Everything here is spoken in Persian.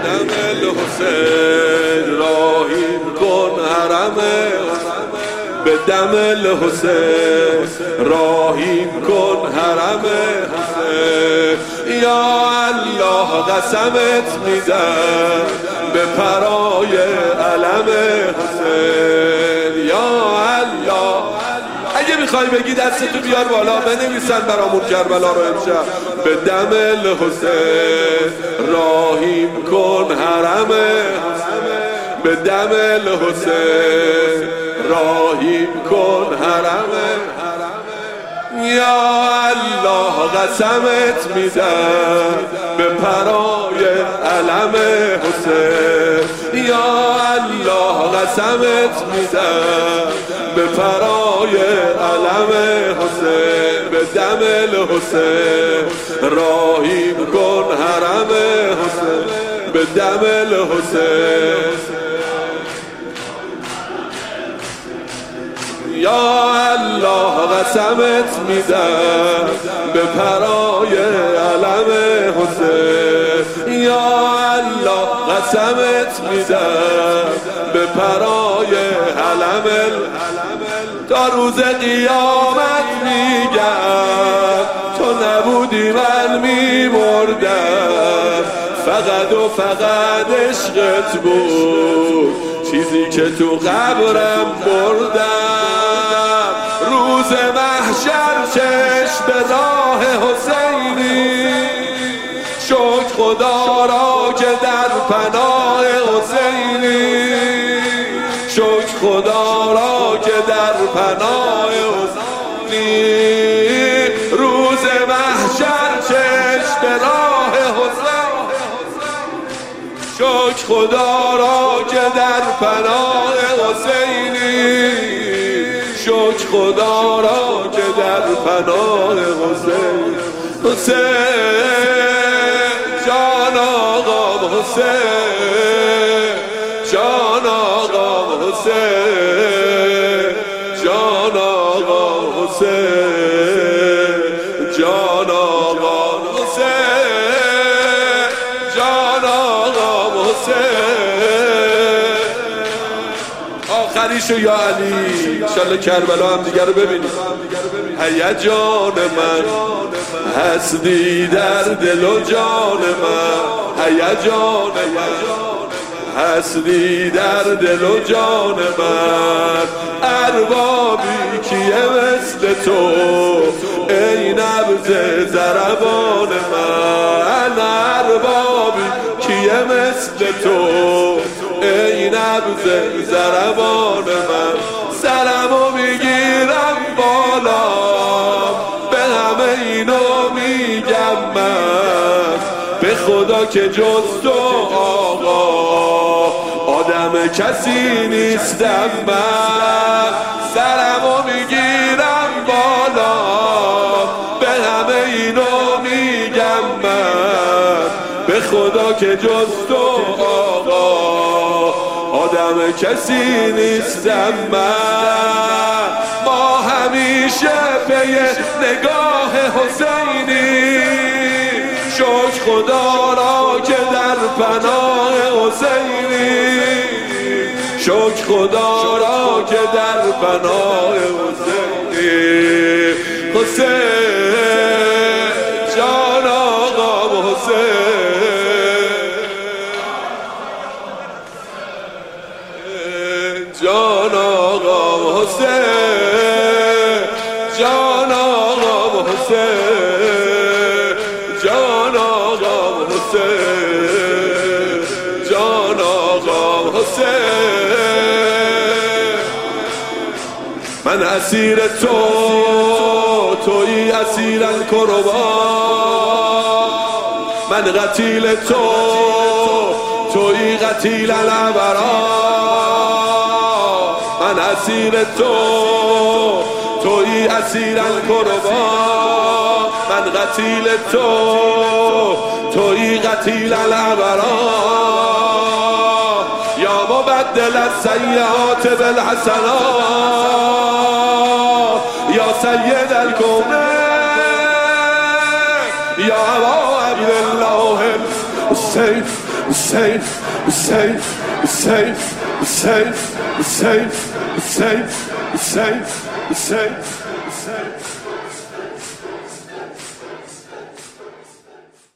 دم الحسین راهی کن حرم به دم الحسین راهی کن حرم حسین یا الله قسمت میدم به پرای علم حسین یا الله. اگه میخوای بگی دستتو بیار بالا بنویسن برامون کربلا رو امشب. به دم الحسین راهیم کن حرم به دم الحسین راهیم کن حرم یا الله قسمت میدم به پرای علم حسین یا الله قسمت میدم به پرای علم حسین به دم الحسین راهیم کن حرم حسین به دم الحسین یا الله قسمت میدم به پرای علم حسین یا الله قسمت میدم به پرای علم تا روز قیامت میگم تو نبودی من میمردم فقط و فقط عشقت بود چیزی که تو قبرم بردم روز محشر چشم به راه حسینی شکر خدا را که در پناه حسینی شکر خدا را که در پناه حسینی روز محشر چشم به راه حسین شکر خدا را که در پناه حسینی شکر خدا را که در پناه حسین حسین جان آقام حسین جان آقام حسین جان آقام حسین جان آقام حسین جان آقام حسین آخریشو یا علی انشالله کربلا هم دیگر رو ببینیم. هیجان من هستی در دل و جان من هیجان من هستی در دل و جان من اربابی کیه مثل تو ای نبض ضربان من اربابی کیه مثل تو ای نبض ضربان من سرمو میگیرم بالا به همه اینو میگم من به خدا که جز تو آقا آدم کسی نیستم من سرمو میگیرم بالا به همه اینو میگم من به خدا که جز تو آقا آدم کسی نیستم من ما همیشه پی نگاه حسینی شکر خدا را که در پناه حسینی شکر خدا را که در پناه حسینی حسین جان آقا حسین جان آقا حسین جان آقا حسین جان آقا حسین جان آقا حسین من اسیر تویی اسیر القربان من قتیل تویی قتیل الابرار من اسیر تویی اسیر القربان من قتیل تویی قتیل الابرار یا مبدل السیئات بالحسنات یا سید الکونین یا ابا عبدالله الحسین Hussein, Hussein, Hussein, Hussein, Hussein, Hussein, Hussein, Hussein.